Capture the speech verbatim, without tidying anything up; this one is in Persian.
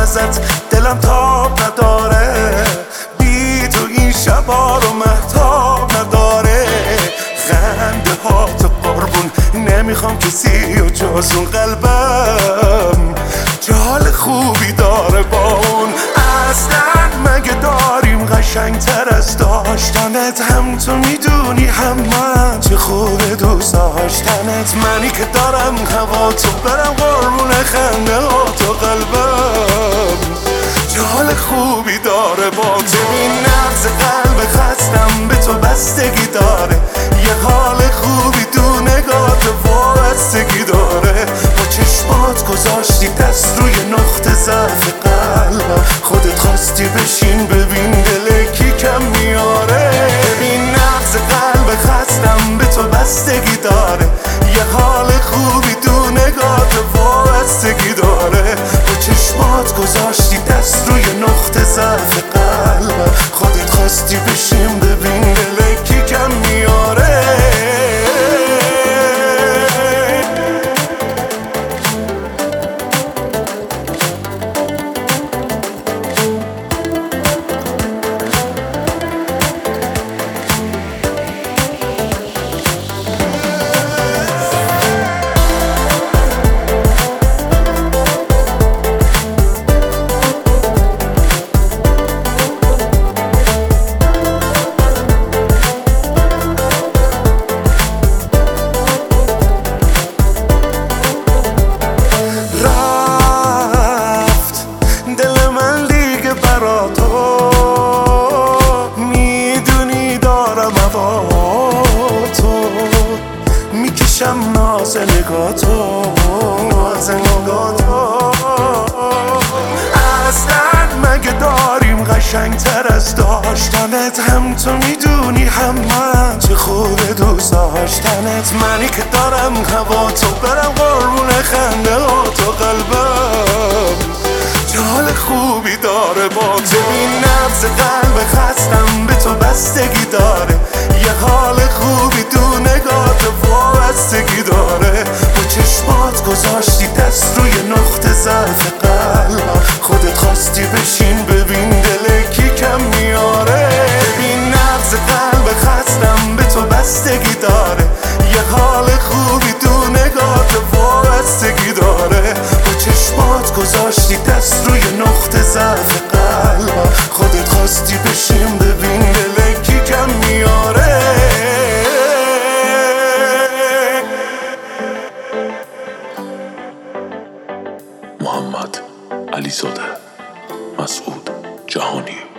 ازت دلم تاب نداره، بی تو این شبا رو مهتاب نداره. خنده هات قربون نمیخوام کسی و جز اون قلبم جال خوبی داره با اون. اصلا مگه داریم قشنگ تر از داشتنت؟ هم تو میدونی هم من چه خوبه دوست داشتنت. منی که دارم هوا تو برم قربون خنده ها تو قلبم جال خوبی داره با تو. این نبض قلب خستم به تو بستگی داره، یه حال خوبی تو نگات وابستگی داره. با چشمات گذاشتی دست روی نقطه ضعف قلبم، خودت خواستی بشین ببین دل کی کم میاره. ببین نبض قلب خستم به تو بستگی داره، یه حال خوبی تو نگات وابستگی داره. با چشمات گذاشتی دست روی نقطه ضعف قلبم، خودت خواستی بشین ببین دل کی کم میاره. میکشم ناز نگاتو ناز نگاتو. اصلا مگه داریم قشنگ تر از داشتنت؟ هم تو میدونی هم من چه خوبه دوست داشتنت. منی که دارم هوا تو برم قربون خنده ها تو قلبم جال خوبی داره با تو. این نبض قلب خستم به تو بستگی داره، یه حال خوبی تو نگات وابستگی داره. با چشمات گذاشتی دست روی نقطه ضعف قلبم، خودت خواستی بشین ببین دل کی کم میاره. ببین نبض قلب خستم به تو بستگی داره، یه حال خوبی تو نگات وابستگی داره. با چشمات گذاشتی دست روی نقطه ضعف قلبم، خودت خواستی بشین ببین دل کی کم میاره. محمد علیزاده، مسعود جهانی.